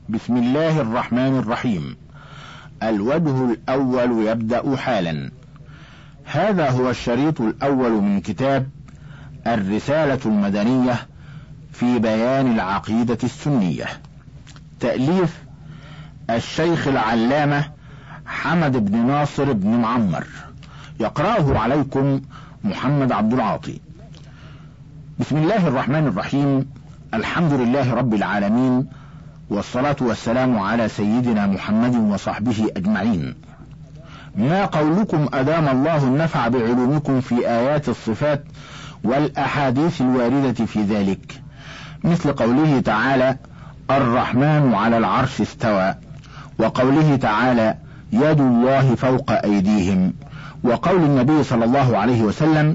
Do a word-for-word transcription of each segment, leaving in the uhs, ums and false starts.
بسم الله الرحمن الرحيم. الوجه الأول يبدأ حالا. هذا هو الشريط الأول من كتاب الرسالة المدنية في بيان العقيدة السنية، تأليف الشيخ العلامة حمد بن ناصر بن معمر، يقرأه عليكم محمد عبد العاطي. بسم الله الرحمن الرحيم. الحمد لله رب العالمين، والصلاة والسلام على سيدنا محمد وصحبه أجمعين. ما قولكم أدام الله النفع بعلومكم في آيات الصفات والأحاديث الواردة في ذلك، مثل قوله تعالى الرحمن على العرش استوى، وقوله تعالى يد الله فوق أيديهم، وقول النبي صلى الله عليه وسلم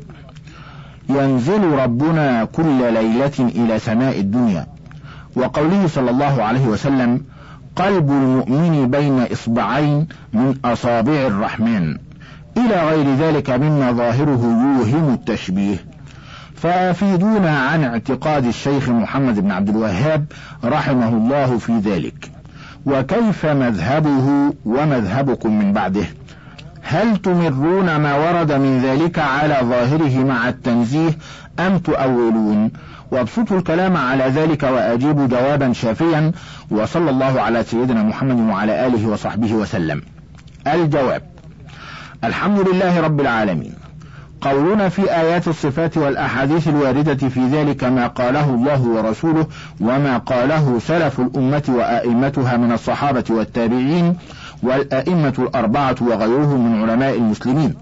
ينزل ربنا كل ليلة إلى سماء الدنيا، وقوله صلى الله عليه وسلم قلب المؤمن بين إصبعين من أصابع الرحمن، إلى غير ذلك مما ظاهره يوهم التشبيه. فافيدونا عن اعتقاد الشيخ محمد بن عبد الوهاب رحمه الله في ذلك، وكيف مذهبه ومذهبكم من بعده؟ هل تمرون ما ورد من ذلك على ظاهره مع التنزيه أم تؤولون؟ وابسطوا الكلام على ذلك وأجيبوا جوابا شافيا، وصلى الله على سيدنا محمد وعلى آله وصحبه وسلم. الجواب: الحمد لله رب العالمين. قولنا في آيات الصفات والأحاديث الواردة في ذلك ما قاله الله ورسوله وما قاله سلف الأمة وآئمتها من الصحابة والتابعين والآئمة الأربعة وغيرهم من علماء المسلمين،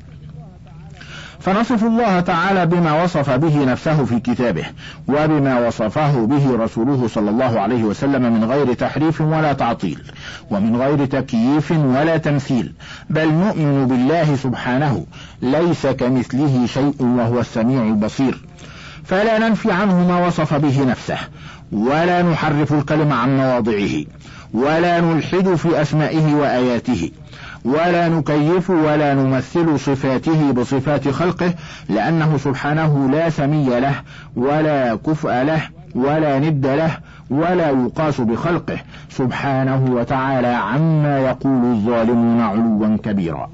فنصف الله تعالى بما وصف به نفسه في كتابه وبما وصفه به رسوله صلى الله عليه وسلم من غير تحريف ولا تعطيل، ومن غير تكييف ولا تمثيل، بل نؤمن بالله سبحانه ليس كمثله شيء وهو السميع البصير، فلا ننفي عنه ما وصف به نفسه، ولا نحرف الكلم عن مواضعه، ولا نلحد في أسمائه وآياته، ولا نكيف ولا نمثل صفاته بصفات خلقه، لأنه سبحانه لا سمي له ولا كفء له ولا ند له ولا يقاس بخلقه سبحانه وتعالى عما يقول الظالمون علوا كبيرا.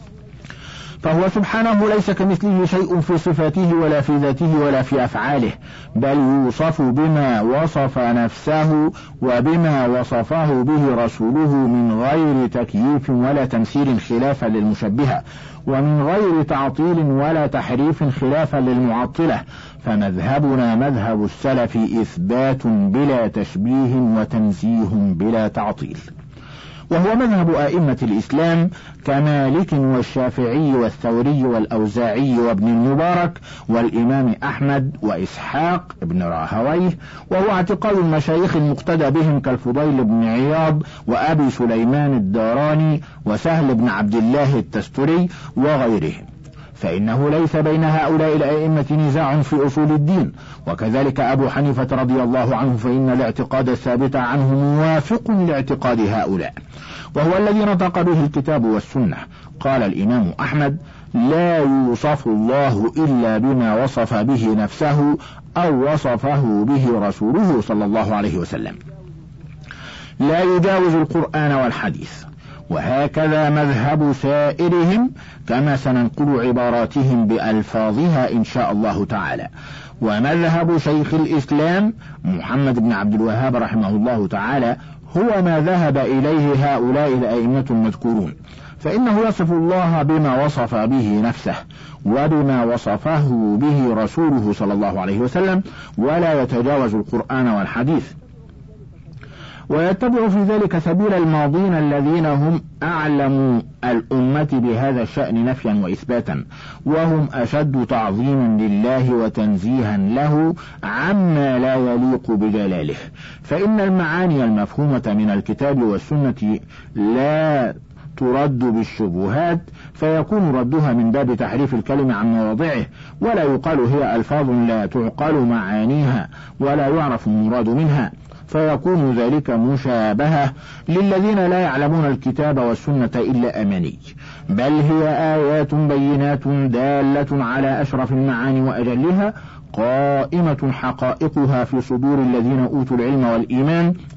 فهو سبحانه ليس كمثله شيء في صفاته ولا في ذاته ولا في أفعاله، بل يوصف بما وصف نفسه وبما وصفه به رسوله من غير تكييف ولا تمثيل خلافا للمشبهة، ومن غير تعطيل ولا تحريف خلافا للمعطلة. فمذهبنا مذهب السلف إثبات بلا تشبيه وتنزيه بلا تعطيل، وهو مذهب أئمة الإسلام كمالك والشافعي والثوري والأوزاعي وابن المبارك والإمام أحمد وإسحاق ابن راهويه، وهو اعتقاد المشايخ المقتدى بهم كالفضيل بن عياض وأبي سليمان الداراني وسهل بن عبد الله التستري وغيرهم، فإنه ليس بين هؤلاء الأئمة نزاع في أصول الدين. وكذلك أبو حنيفة رضي الله عنه، فإن الاعتقاد الثابت عنه موافق لاعتقاد هؤلاء، وهو الذي نطق به الكتاب والسنة. قال الإمام أحمد لا يوصف الله إلا بما وصف به نفسه أو وصفه به رسوله صلى الله عليه وسلم، لا يجاوز القرآن والحديث. وهكذا مذهب سائرهم، كما سننقل عباراتهم بألفاظها إن شاء الله تعالى. ومذهب شيخ الإسلام محمد بن عبد الوهاب رحمه الله تعالى هو ما ذهب إليه هؤلاء الأئمة المذكورون، فإنه يصف الله بما وصف به نفسه وبما وصفه به رسوله صلى الله عليه وسلم، ولا يتجاوز القرآن والحديث، ويتبع في ذلك سبيل الماضين الذين هم أعلم الأمة بهذا الشأن نفيا وإثباتا، وهم أشد تعظيما لله وتنزيها له عما لا يليق بجلاله. فإن المعاني المفهومة من الكتاب والسنة لا ترد بالشبهات، فيكون ردها من باب تحريف الكلم عن مواضعه، ولا يقال هي ألفاظ لا تعقل معانيها ولا يعرف المراد منها، فيكون ذلك مشابهة للذين لا يعلمون الكتاب والسنة إلا أماني، بل هي آيات بينات دالة على أشرف المعاني وأجلها، قائمة حقائقها في صدور الذين أوتوا العلم والإيمان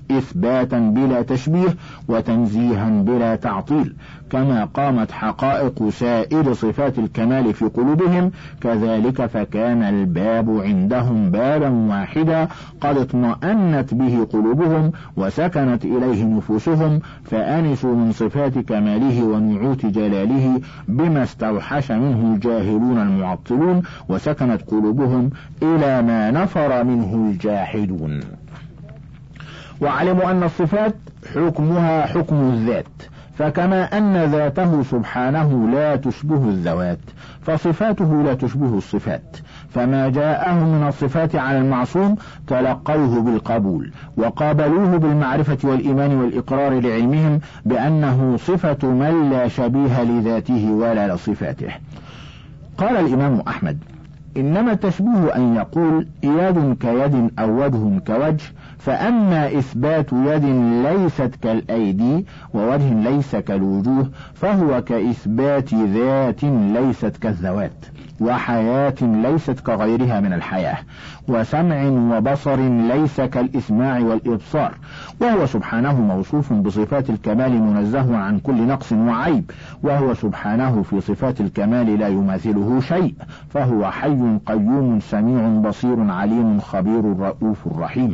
إثباتا بلا تشبيه وتنزيها بلا تعطيل. كما قامت حقائق سائر صفات الكمال في قلوبهم كذلك فكان الباب عندهم بابا واحدا قد اطمأنت به قلوبهم وسكنت إليه نفوسهم فآنسوا من صفات كماله ونعوت جلاله بما استوحش منه الجاهلون المعطلون وسكنت قلوبهم إلى ما نفر منه الجاحدون. وعلموا أن الصفات حكمها حكم الذات، فكما أن ذاته سبحانه لا تشبه الذوات فصفاته لا تشبه الصفات، فما جاءه من الصفات على المعصوم تلقوه بالقبول وقابلوه بالمعرفة والإيمان والإقرار لعلمهم بأنه صفة من لا شبيه لذاته ولا لصفاته. قال الإمام أحمد: إنما التشبيه أن يقول يد كيد أو وجه كوجه، فأما إثبات يد ليست كالأيدي ووجه ليس كالوجوه فهو كإثبات ذات ليست كالذوات وحياة ليست كغيرها من الحياة وسمع وبصر ليس كالإسماع والإبصار، وهو سبحانه موصوف بصفات الكمال منزه عن كل نقص وعيب، وهو سبحانه في صفات الكمال لا يماثله شيء، فهو حي قيوم سميع بصير عليم خبير رؤوف رحيم.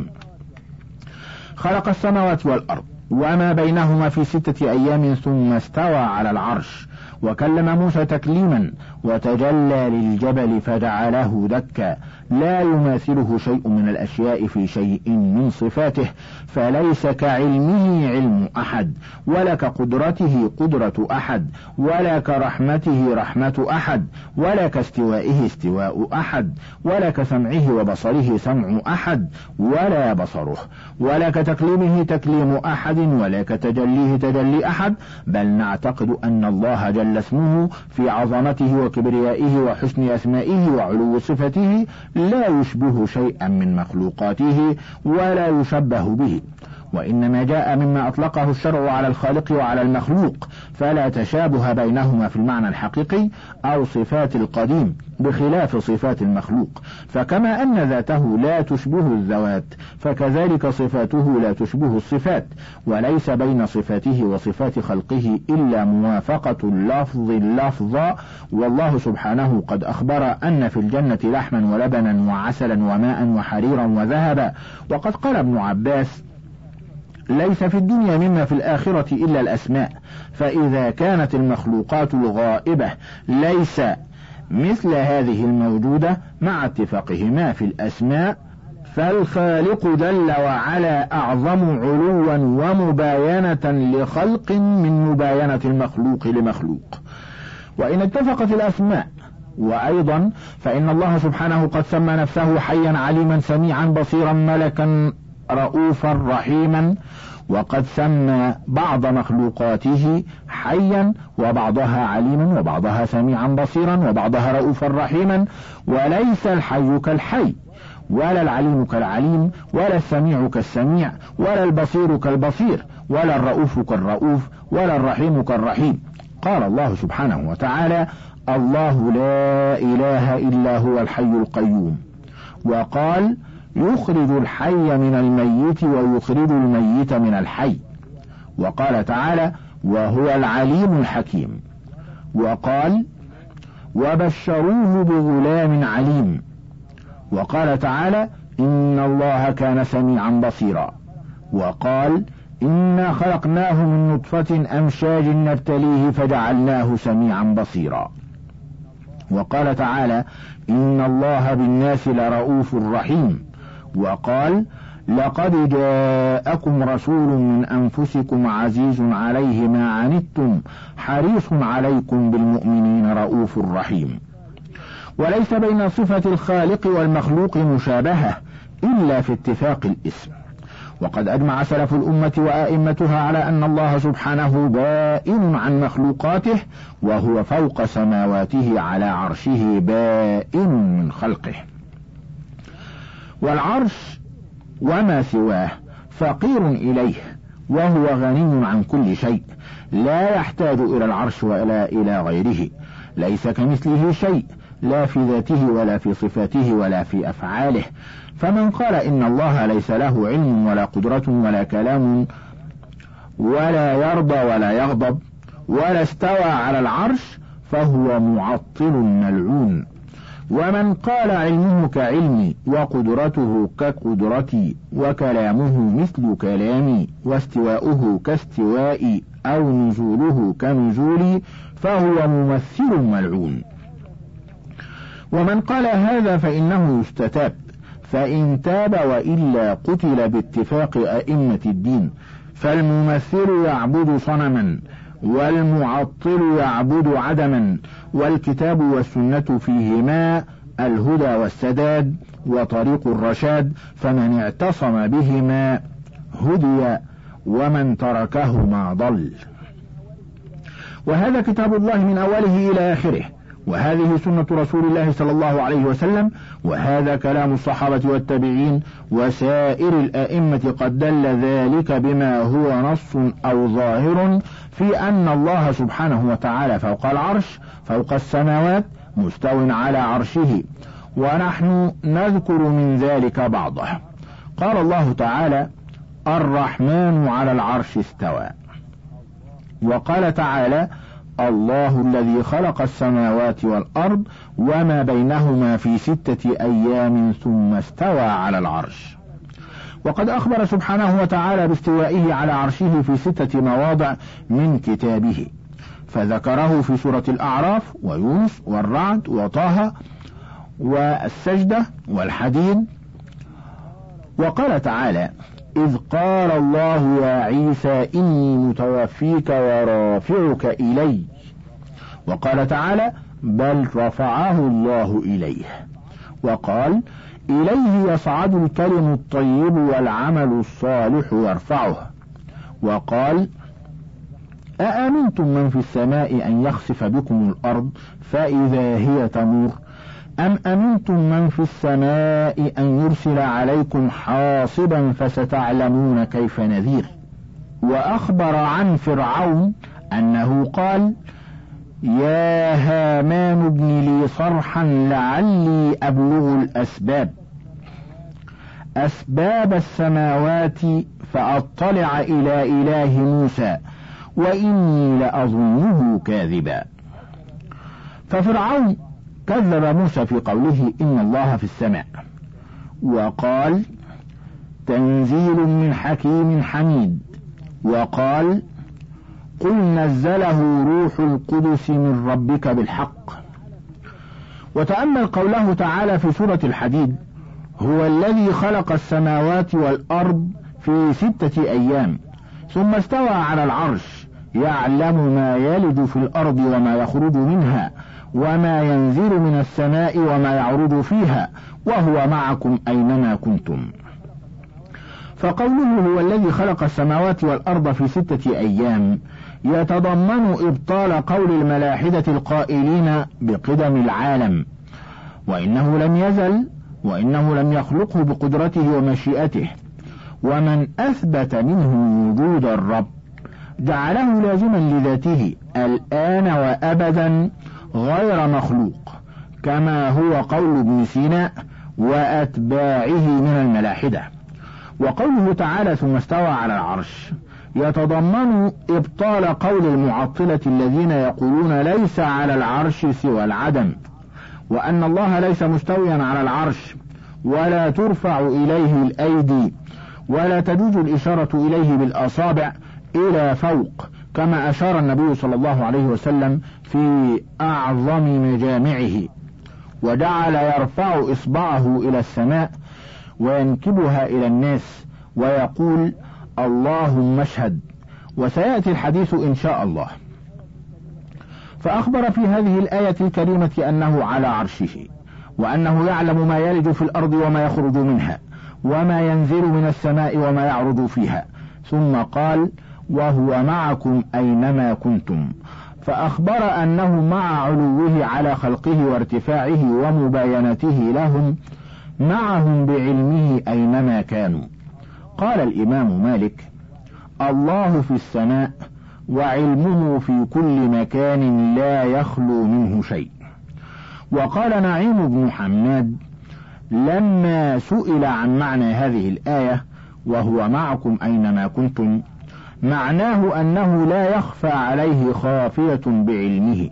خلق السماوات والأرض وما بينهما في ستة أيام ثم استوى على العرش، وكلم موسى تكليما وتجلى للجبل فجعله دكا، لا يماثله شيء من الأشياء في شيء من صفاته، فليس كعلمه علم أحد ولا كقدرته قدرة أحد ولا كرحمته رحمة أحد ولا كاستوائه استواء أحد ولا كسمعه وبصره سمع أحد ولا بصره ولا كتكليمه تكليم أحد ولا كتجليه تجلي أحد، بل نعتقد أن الله جل اسمه في عظمته وكبريائه وحسن أسمائه وعلو صفته لا يشبه شيئا من مخلوقاته ولا يشبه به، وإنما جاء مما أطلقه الشرع على الخالق وعلى المخلوق، فلا تشابه بينهما في المعنى الحقيقي أو صفات القديم بخلاف صفات المخلوق، فكما أن ذاته لا تشبه الذوات فكذلك صفاته لا تشبه الصفات، وليس بين صفاته وصفات خلقه إلا موافقة اللفظ اللفظ. والله سبحانه قد أخبر أن في الجنة لحما ولبنا وعسلا وماء وحريرا وذهبا، وقد قال ابن عباس: ليس في الدنيا مما في الآخرة إلا الأسماء، فإذا كانت المخلوقات الغائبة ليس مثل هذه الموجودة مع اتفاقهما في الأسماء، فالخالق جل وعلا أعظم علوا ومباينة لخلق من مباينة المخلوق لمخلوق. وإن اتفقت الأسماء، وأيضا فإن الله سبحانه قد سمى نفسه حيا عليما سميعا بصيرا ملكا رؤوفا رحيما، وقد سمى بعض مخلوقاته حيا وبعضها عليما وبعضها سميعا بصيرا وبعضها رؤوفا رحيما، وليس الحي كالحي ولا العليم كالعليم ولا السميع كالسميع ولا البصير كالبصير ولا الرؤوف كالرؤوف ولا الرحيم كالرحيم. قال الله سبحانه وتعالى: الله لا إله إلا هو الحي القيوم، وقال: يخرج الحي من الميت ويخرج الميت من الحي، وقال تعالى: وهو العليم الحكيم، وقال: وبشروه بغلام عليم، وقال تعالى: إن الله كان سميعا بصيرا، وقال: إنا خلقناه من نطفة أمشاج نبتليه فجعلناه سميعا بصيرا، وقال تعالى: إن الله بالناس لرؤوف رحيم، وقال: لقد جاءكم رسول من أنفسكم عزيز عليه ما عنتم حريص عليكم بالمؤمنين رؤوف رحيم. وليس بين صفة الخالق والمخلوق مشابهة إلا في اتفاق الاسم، وقد أجمع سلف الأمة وآئمتها على أن الله سبحانه بائن عن مخلوقاته، وهو فوق سماواته على عرشه بائن من خلقه. والعرش وما سواه فقير إليه، وهو غني عن كل شيء، لا يحتاج إلى العرش ولا إلى غيره، ليس كمثله شيء، لا في ذاته ولا في صفاته ولا في أفعاله. فمن قال إن الله ليس له علم ولا قدرة ولا كلام ولا يرضى ولا يغضب ولا استوى على العرش فهو معطل ملعون. ومن قال علمه كعلمي وقدرته كقدرتي وكلامه مثل كلامي واستواؤه كاستوائي أو نزوله كنزولي فهو ممثل ملعون. ومن قال هذا فإنه يستتاب، فإن تاب وإلا قتل باتفاق أئمة الدين. فالممثل يعبد صنما والمعطل يعبد عدما، والكتاب والسنة فيهما الهدى والسداد وطريق الرشاد، فمن اعتصم بهما هدي ومن تركهما ضل. وهذا كتاب الله من أوله إلى آخره، وهذه سنة رسول الله صلى الله عليه وسلم، وهذا كلام الصحابة والتابعين وسائر الأئمة، قد دل ذلك بما هو نص أو ظاهر في أن الله سبحانه وتعالى فوق العرش فوق السماوات مستو على عرشه، ونحن نذكر من ذلك بعضه. قال الله تعالى: الرحمن على العرش استوى. وقال تعالى: الله الذي خلق السماوات والأرض وما بينهما في ستة أيام ثم استوى على العرش. وقد أخبر سبحانه وتعالى باستوائه على عرشه في ستة مواضع من كتابه، فذكره في سورة الأعراف ويونس والرعد وطه والسجدة والحديد. وقال تعالى: إذ قال الله يا عيسى إني متوفيك ورافعك إلي. وقال تعالى: بل رفعه الله إليه. وقال: إليه يصعد الكلم الطيب والعمل الصالح يرفعه. وقال: أأمنتم من في السماء أن يخسف بكم الأرض فإذا هي تمور أم أمنتم من في السماء أن يرسل عليكم حاصبا فستعلمون كيف نذير. وأخبر عن فرعون أنه قال: يا هامان ابن لي صرحا لعلي أبلغ الأسباب أسباب السماوات فأطلع إلى إله موسى وإني لأظنه كاذبا. ففرعون كذب موسى في قوله إن الله في السماء، وقال: تنزيل من حكيم حميد. وقال: قل نزله روح القدس من ربك بالحق. وتأمل قوله تعالى في سورة الحديد: هو الذي خلق السماوات والأرض في ستة أيام ثم استوى على العرش يعلم ما يلج في الأرض وما يخرج منها وما ينزل من السماء وما يعرج فيها وهو معكم أينما كنتم. فقوله هو الذي خلق السماوات والأرض في ستة أيام يتضمن إبطال قول الملاحدة القائلين بقدم العالم، وإنه لم يزل وإنه لم يخلقه بقدرته ومشيئته. ومن أثبت منهم وجود الرب جعله لازما لذاته الآن وأبدا غير مخلوق، كما هو قول ابن سينا وأتباعه من الملاحدة. وقوله تعالى ثم استوى على العرش يتضمن إبطال قول المعطلة الذين يقولون ليس على العرش سوى العدم، وأن الله ليس مستويا على العرش ولا ترفع إليه الأيدي ولا تجوز الإشارة إليه بالأصابع إلى فوق، كما أشار النبي صلى الله عليه وسلم في أعظم مجامعه، وجعل يرفع إصبعه إلى السماء وينكبها إلى الناس ويقول اللهم اشهد. وسيأتي الحديث إن شاء الله. فأخبر في هذه الآية الكريمة أنه على عرشه، وأنه يعلم ما يلج في الأرض وما يخرج منها وما ينزل من السماء وما يعرج فيها، ثم قال وهو معكم أينما كنتم، فأخبر أنه مع علوه على خلقه وارتفاعه ومباينته لهم معهم بعلمه أينما كانوا. قال الإمام مالك الله في السماء وعلمه في كل مكان لا يخلو منه شيء. وقال نعيم بن حماد لما سئل عن معنى هذه الآية وهو معكم أينما كنتم، معناه أنه لا يخفى عليه خافية بعلمه،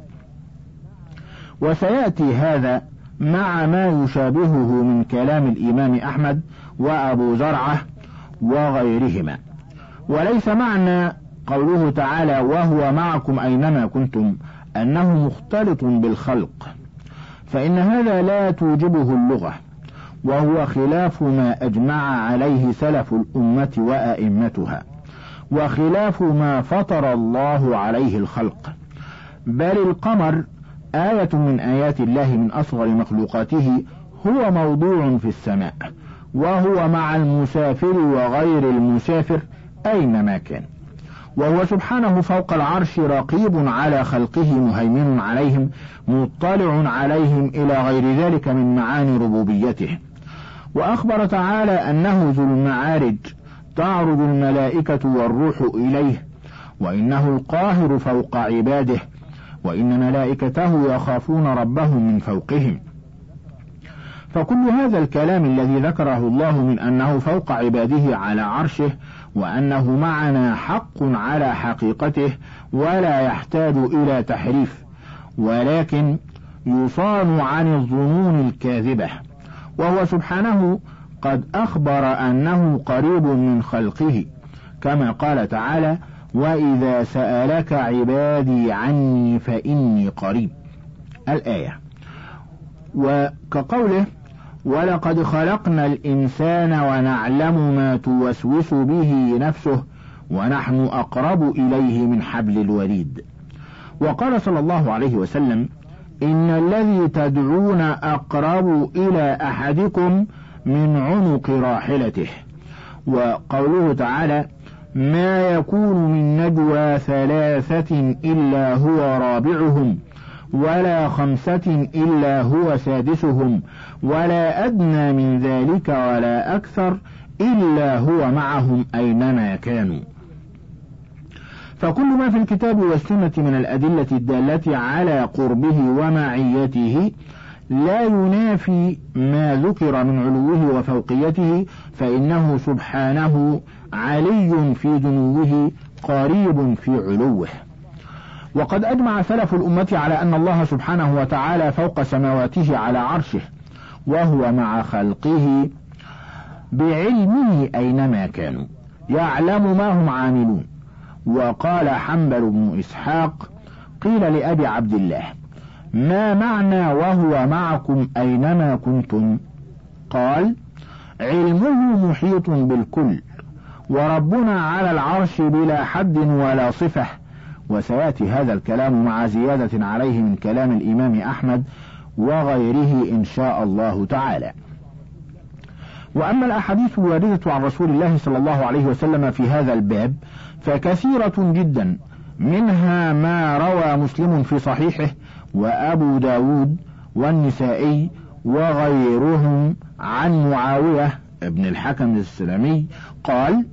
وسيأتي هذا مع ما يشابهه من كلام الإمام أحمد وأبو زرعة وغيرهما. وليس معنى قوله تعالى وهو معكم أينما كنتم أنه مختلط بالخلق، فإن هذا لا توجبه اللغة، وهو خلاف ما أجمع عليه سلف الأمة وأئمتها، وخلاف ما فطر الله عليه الخلق. بل القمر آية من آيات الله من أصغر مخلوقاته هو موضوع في السماء، وهو مع المسافر وغير المسافر أينما كان، وهو سبحانه فوق العرش رقيب على خلقه مهيمن عليهم مطلع عليهم إلى غير ذلك من معاني ربوبيته. وأخبر تعالى أنه ذو المعارج تعرج الملائكة والروح إليه، وإنه القاهر فوق عباده، وإن ملائكته يخافون ربهم من فوقهم. فكل هذا الكلام الذي ذكره الله من أنه فوق عباده على عرشه وأنه معنا حق على حقيقته ولا يحتاج إلى تحريف، ولكن يصان عن الظنون الكاذبة. وهو سبحانه قد أخبر أنه قريب من خلقه، كما قال تعالى وإذا سألك عبادي عني فإني قريب الآية. وكقوله ولقد خلقنا الإنسان ونعلم ما توسوس به نفسه ونحن أقرب إليه من حبل الوريد. وقال صلى الله عليه وسلم إن الذي تدعون أقرب إلى أحدكم من عنق راحلته. وقوله تعالى ما يكون من نجوى ثلاثة إلا هو رابعهم ولا خمسة إلا هو سادسهم ولا أدنى من ذلك ولا أكثر إلا هو معهم أينما كانوا. فكل ما في الكتاب والسنة من الأدلة الدالة على قربه ومعيته لا ينافي ما ذكر من علوه وفوقيته، فإنه سبحانه علي في دنوه قريب في علوه. وقد أجمع سلف الأمة على أن الله سبحانه وتعالى فوق سماواته على عرشه، وهو مع خلقه بعلمه أينما كانوا يعلم ما هم عاملون. وقال حنبل بن إسحاق قيل لأبي عبد الله ما معنى وهو معكم أينما كنتم؟ قال علمه محيط بالكل، وربنا على العرش بلا حد ولا صفة. وسيأتي هذا الكلام مع زيادة عليه من كلام الإمام أحمد وغيره إن شاء الله تعالى. وأما الأحاديث الواردة عن رسول الله صلى الله عليه وسلم في هذا الباب فكثيرة جدا، منها ما روى مسلم في صحيحه وأبو داود والنسائي وغيرهم عن معاوية ابن الحكم السلمي قال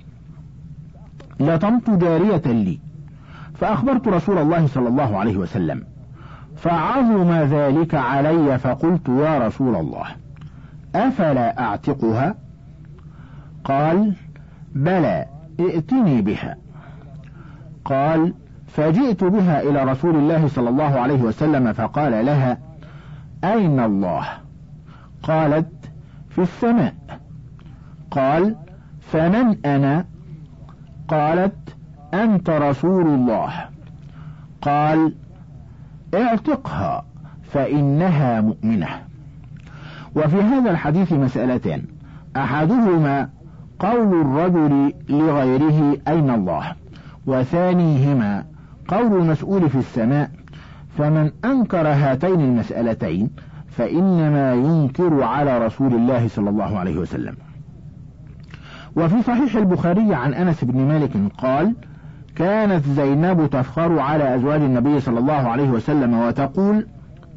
لطمت جارية لي فأخبرت رسول الله صلى الله عليه وسلم فعظم ذلك علي، فقلت يا رسول الله أفلا أعتقها؟ قال بلى ائتني بها. قال فجئت بها إلى رسول الله صلى الله عليه وسلم فقال لها أين الله؟ قالت في السماء. قال فمن أنا؟ قالت أنت رسول الله. قال اعتقها فإنها مؤمنة. وفي هذا الحديث مسألتان، أحدهما قول الرجل لغيره أين الله، وثانيهما قول المسؤول في السماء. فمن أنكر هاتين المسألتين فإنما ينكر على رسول الله صلى الله عليه وسلم. وفي صحيح البخاري عن أنس بن مالك قال كانت زينب تفخر على أزواج النبي صلى الله عليه وسلم وتقول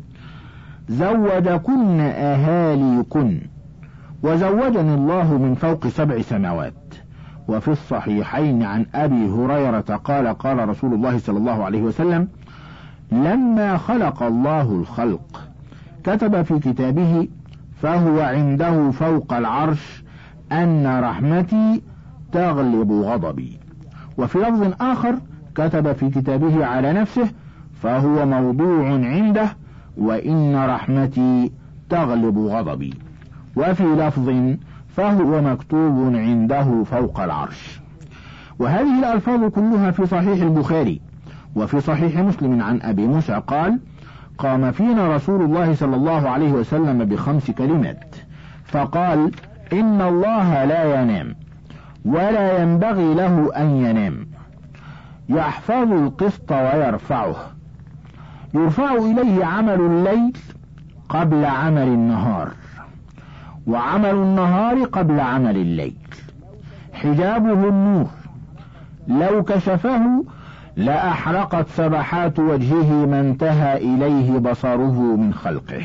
زوجكن أهاليكن وزوجني الله من فوق سبع سماوات. وفي الصحيحين عن أبي هريرة قال قال رسول الله صلى الله عليه وسلم لما خلق الله الخلق كتب في كتابه فهو عنده فوق العرش أن رحمتي تغلب غضبي. وفي لفظ آخر كتب في كتابه على نفسه فهو موضوع عنده وإن رحمتي تغلب غضبي. وفي لفظ فهو مكتوب عنده فوق العرش. وهذه الألفاظ كلها في صحيح البخاري. وفي صحيح مسلم عن أبي موسى قال: قام فينا رسول الله صلى الله عليه وسلم بخمس كلمات فقال: إن الله لا ينام ولا ينبغي له أن ينام، يحفظ القسط ويرفعه، يرفع إليه عمل الليل قبل عمل النهار، وعمل النهار قبل عمل الليل، حجابه النور، لو كشفه لأحرقت سبحات وجهه ما انتهى إليه بصره من خلقه.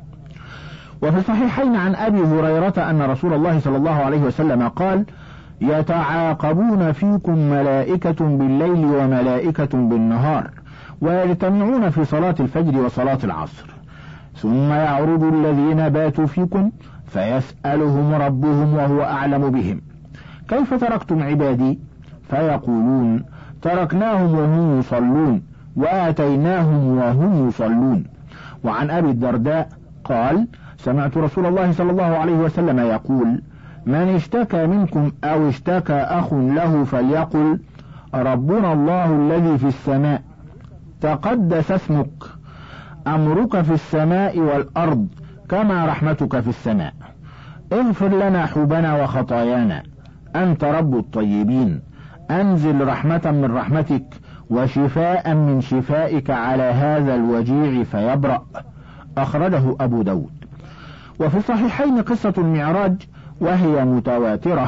وفي الصحيحين عن أبي هريرة أن رسول الله صلى الله عليه وسلم قال: يتعاقبون فيكم ملائكة بالليل وملائكة بالنهار، ويجتمعون في صلاة الفجر وصلاة العصر، ثم يعرض الذين باتوا فيكم فيسألهم ربهم وهو أعلم بهم: كيف تركتم عبادي؟ فيقولون: تركناهم وهم يصلون وآتيناهم وهم يصلون. وعن أبي الدرداء قال: سمعت رسول الله صلى الله عليه وسلم يقول: من اشتكى منكم أو اشتكى أخ له فليقل: ربنا الله الذي في السماء تقدس اسمك، أمرك في السماء والأرض كما رحمتك في السماء، اغفر لنا حوبنا وخطايانا، أنت رب الطيبين، أنزل رحمة من رحمتك وشفاء من شفائك على هذا الوجيع فيبرأ. أخرجه أبو داود. وفي الصحيحين قصة المعراج وهي متواترة،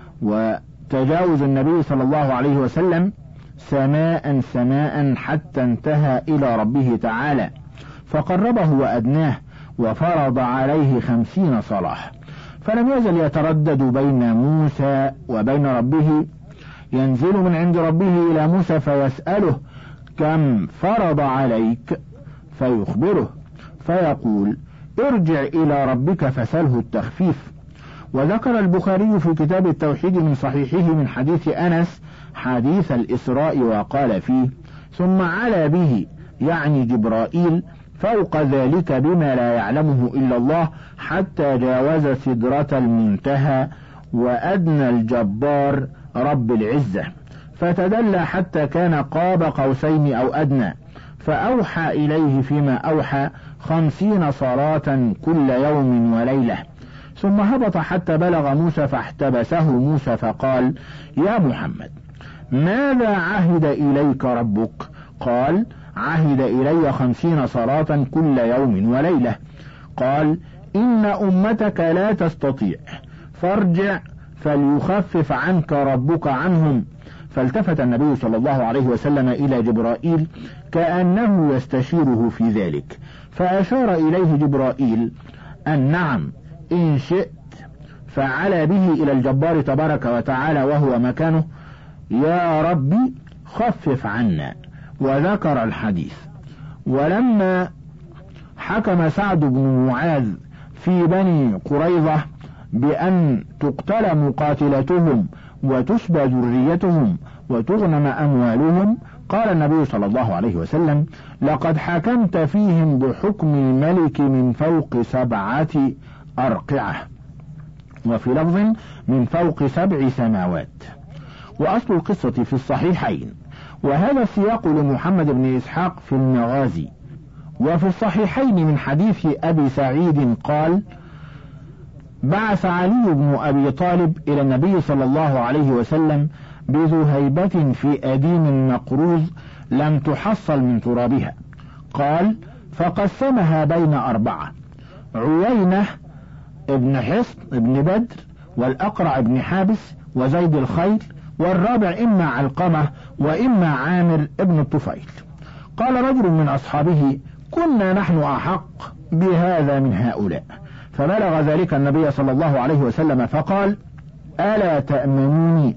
وتجاوز النبي صلى الله عليه وسلم سماء سماء حتى انتهى إلى ربه تعالى فقربه وأدناه وفرض عليه خمسين صلاة، فلم يزل يتردد بين موسى وبين ربه، ينزل من عند ربه إلى موسى فيسأله: كم فرض عليك؟ فيخبره فيقول: ارجع إلى ربك فسله التخفيف. وذكر البخاري في كتاب التوحيد من صحيحه من حديث أنس حديث الإسراء وقال فيه: ثم علا به، يعني جبرائيل، فوق ذلك بما لا يعلمه إلا الله حتى جاوز سدرة المنتهى وأدنى الجبار رب العزة، فتدلى حتى كان قاب قوسين أو أدنى، فأوحى إليه فيما أوحى خمسين صلاة كل يوم وليلة، ثم هبط حتى بلغ موسى فاحتبسه موسى فقال: يا محمد، ماذا عهد إليك ربك؟ قال: عهد إلي خمسين صلاة كل يوم وليلة. قال: إن أمتك لا تستطيع، فارجع فليخفف عنك ربك عنهم. فالتفت النبي صلى الله عليه وسلم إلى جبرائيل كأنه يستشيره في ذلك، فأشار إليه جبرائيل أن نعم إن شئت، فعلى به إلى الجبار تبارك وتعالى وهو مكانه: يا ربي خفف عنا. وذكر الحديث. ولما حكم سعد بن معاذ في بني قريظة بأن تقتل مقاتلتهم وتسبى ذريتهم وتغنم أموالهم، قال النبي صلى الله عليه وسلم: لقد حكمت فيهم بحكم الملك من فوق سبعة أرقعة، وفي لفظ من فوق سبع سماوات. وأصل القصة في الصحيحين، وهذا السياق لمحمد بن إسحاق في المغازي. وفي الصحيحين من حديث أبي سعيد قال: بعث علي بن أبي طالب إلى النبي صلى الله عليه وسلم بذهيبة في أديم مقروز لم تحصل من ترابها، قال: فقسمها بين أربعة: عيينة ابن حصن ابن بدر، والأقرع ابن حابس، وزيد الخيل، والرابع إما علقمة وإما عامر ابن الطفيل. قال رجل من أصحابه: كنا نحن أحق بهذا من هؤلاء. فبلغ ذلك النبي صلى الله عليه وسلم فقال: ألا تأمنوني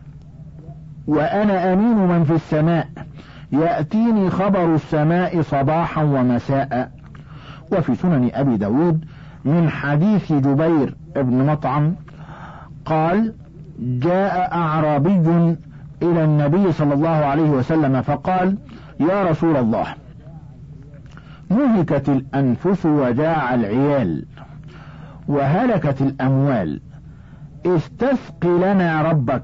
وأنا أمين من في السماء، يأتيني خبر السماء صباحا ومساء، وفي سنن أبي داود من حديث جبير بن مطعم قال: جاء أعرابي إلى النبي صلى الله عليه وسلم فقال: يا رسول الله، نهكت الأنفس وجاع العيال وهلكت الأموال، استسق لنا ربك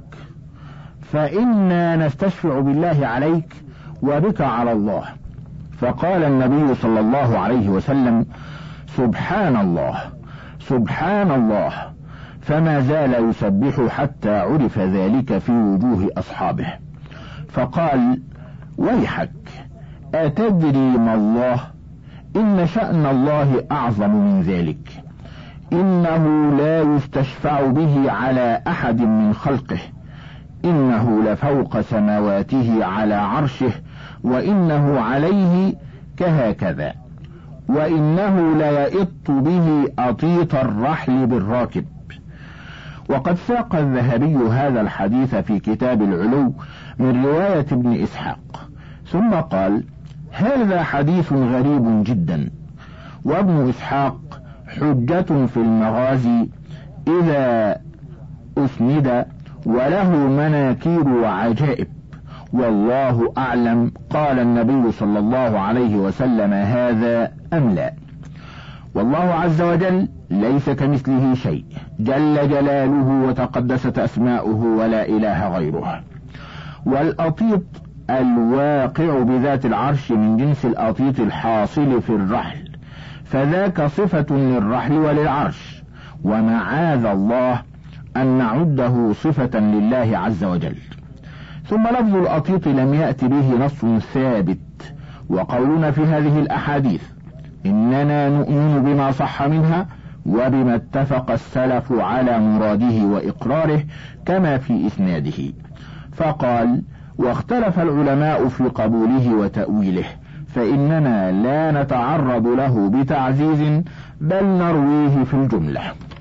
فإنا نستشفع بالله عليك وبك على الله. فقال النبي صلى الله عليه وسلم: سبحان الله سبحان الله، فما زال يسبح حتى عرف ذلك في وجوه أصحابه. فقال: ويحك، أتدري ما الله؟ إن شأن الله أعظم من ذلك، إنه لا يستشفع به على أحد من خلقه، إنه لفوق سماواته على عرشه، وإنه عليه كهكذا، وإنه ليئط به أطيط الرحل بالراكب. وقد ساق الذهبي هذا الحديث في كتاب العلو من رواية ابن إسحاق، ثم قال: هذا حديث غريب جدا، وابن إسحاق حجة في المغازي إذا أسند، وله مناكير وعجائب، والله أعلم قال النبي صلى الله عليه وسلم هذا أم لا. والله عز وجل ليس كمثله شيء، جل جلاله وتقدست أسماؤه ولا إله غيره. والأطيط الواقع بذات العرش من جنس الأطيط الحاصل في الرحل، فذاك صفة للرحل وللعرش، ومعاذ الله أن نعده صفة لله عز وجل. ثم لفظ الأطيط لم يأت به نص ثابت، وقولنا في هذه الأحاديث إننا نؤمن بما صح منها وبما اتفق السلف على مراده وإقراره كما في إسناده. فقال: واختلف العلماء في قبوله وتأويله، فإننا لا نتعرض له بتعزيز بل نرويه في الجملة.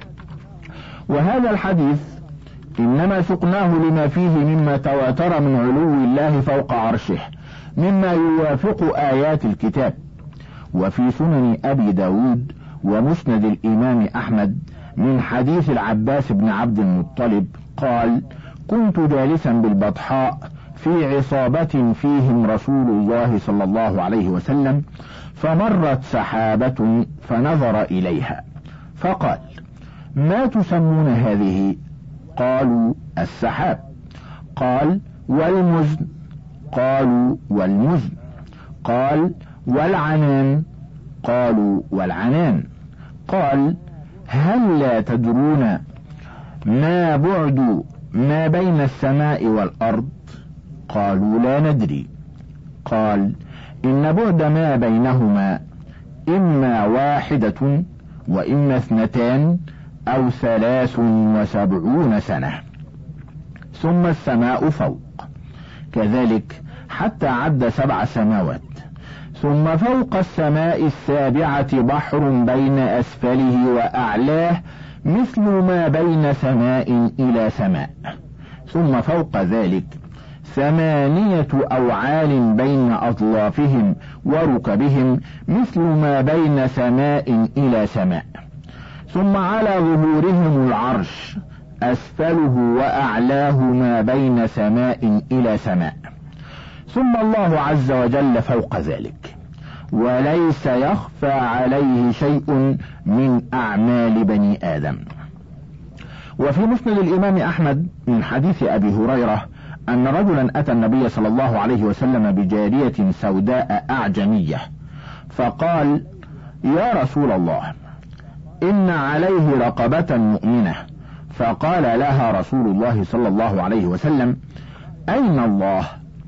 وهذا الحديث إنما سقناه لما فيه مما تواتر من علو الله فوق عرشه، مما يوافق آيات الكتاب. وفي سنن أبي داود ومسند الإمام أحمد من حديث العباس بن عبد المطلب قال: كنت جالسا بالبطحاء في عصابة فيهم رسول الله صلى الله عليه وسلم، فمرت سحابة فنظر إليها فقال: ما تسمون هذه؟ قالوا: السحاب. قال: والمزن؟ قالوا: والمزن. قال: والعنان؟ قالوا: والعنان. قال: هل لا تدرون ما بعد ما بين السماء والأرض؟ قالوا: لا ندري. قال: إن بعد ما بينهما إما واحدة وإما اثنتان أو ثلاث وسبعون سنة، ثم السماء فوق، كذلك حتى عد سبع سماوات، ثم فوق السماء السابعة بحر بين أسفله وأعلاه مثل ما بين سماء إلى سماء، ثم فوق ذلك ثمانية أوعال بين أطلافهم وركبهم مثل ما بين سماء إلى سماء، ثم على ظهورهم العرش أسفله وأعلاه ما بين سماء إلى سماء، ثم الله عز وجل فوق ذلك، وليس يخفى عليه شيء من أعمال بني آدم. وفي مسند الإمام أحمد من حديث أبي هريرة أن رجلا أتى النبي صلى الله عليه وسلم بجارية سوداء أعجمية، فقال: يا رسول الله، إن عليه رقبة مؤمنة. فقال لها رسول الله صلى الله عليه وسلم: أين الله؟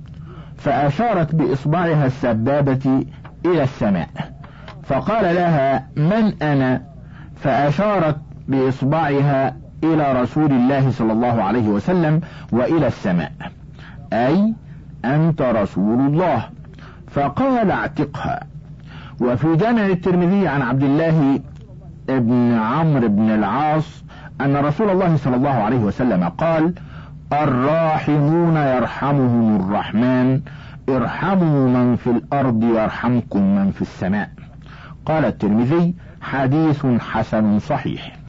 فأشارت بإصبعها السبابة إلى السماء، فقال لها: من أنا؟ فأشارت بإصبعها إلى رسول الله صلى الله عليه وسلم وإلى السماء، أي أنت رسول الله. فقال: اعتقها. وفي جامع الترمذي عن عبد الله ابن عمرو بن العاص أن رسول الله صلى الله عليه وسلم قال: الراحمون يرحمهم الرحمن، ارحموا من في الأرض يرحمكم من في السماء. قال الترمذي: حديث حسن صحيح.